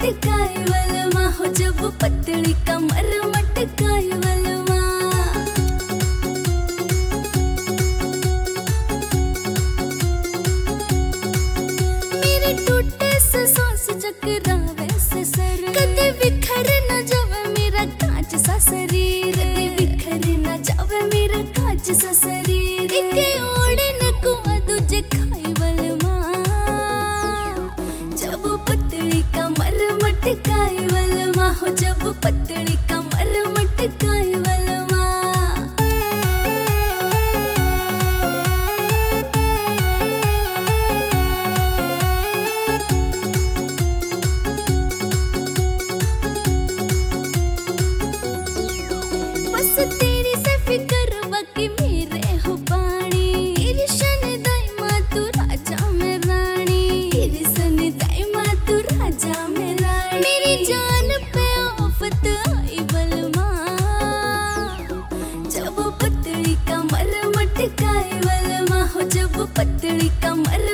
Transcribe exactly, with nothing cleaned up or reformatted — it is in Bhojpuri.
मटकाए वलमा हो जब पतली कमर मटकाए वलमा। मेरे टूटे से सांस चकरावे से सर, कदे बिखर न जावे मेरा कांच सा शरीर, कदे बिखर न जावे मेरा कांच सा शरीर। इके ओढ़े न कुआ दूजे खाई वलमा, जब पतली कमर मटकाए वलमा हो जब पतली कमर मटकाए वलमा। बस तेरी से फिक्र बाकी मेरे हो पानी, तेरी शन दाइमा तू राजा में रानी, तेरी सन दाइमा तू राजा में रानी। मेरी जान पे आफत आई वलमा, जब पतली कमर मटकाए वलमा हो जब पतली कमर